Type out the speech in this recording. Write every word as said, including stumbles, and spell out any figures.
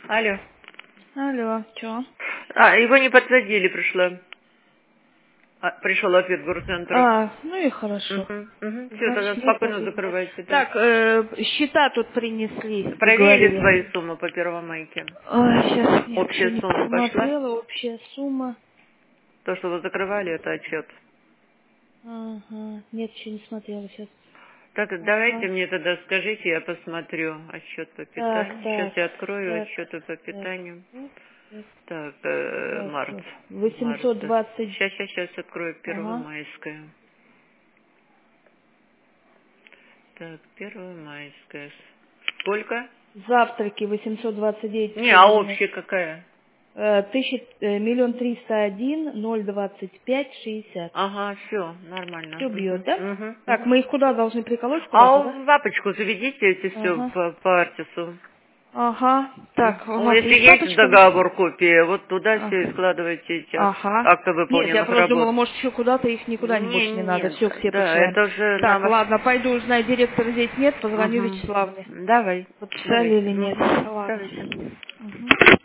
Алло. Алло, чё? А, его не подтвердили, пришло. А, пришел ответ горцентра. А, ну и хорошо. Угу, угу. Все, тогда Значит, не спокойно повезло. закрывайте. Да. Так, э, счета тут принесли, вы Проверили говорили. свои суммы по первомайке? Ой, сейчас я Общая вообще не сумма пошла? посмотрела, общая сумма. То, что вы закрывали, это отчет. Ага, нет, еще не смотрела сейчас. Так, Ага. давайте мне тогда скажите, я посмотрю отчет по Так, питанию. Сейчас так, я открою так, отчеты по так, питанию. так, так. Так, э, Так, март. Март. восемьсот двадцать. Сейчас, сейчас, сейчас открою Ага. первомайское. Так, первомайское. Сколько? Завтраки восемьсот двадцать девять. Не, а общая какая? Э, Тысяча, э, миллион триста один, ноль двадцать пять, шестьдесят. Ага, все, нормально. Все бьет, Угу, да? угу, Так, угу. мы их куда должны приколоть? А Куда-то, да? в папочку заведите эти все Ага. по, по Артису. Ага. Так, у Ну, нас если есть есть папочка? договор, копия, вот туда А. все и складывайте эти ак- Ага. акты Нет, я выполненных просто работ. думала, может, еще куда-то их никуда не Не, больше не надо. нет, Все, все да, посылаем. это же на Так, ваш... ладно, пойду узнаю, директора здесь нет, позвоню Угу. Вячеславне. Давай, Подписали давайте. или нет. Угу. Ладно. Давайте. Мгм.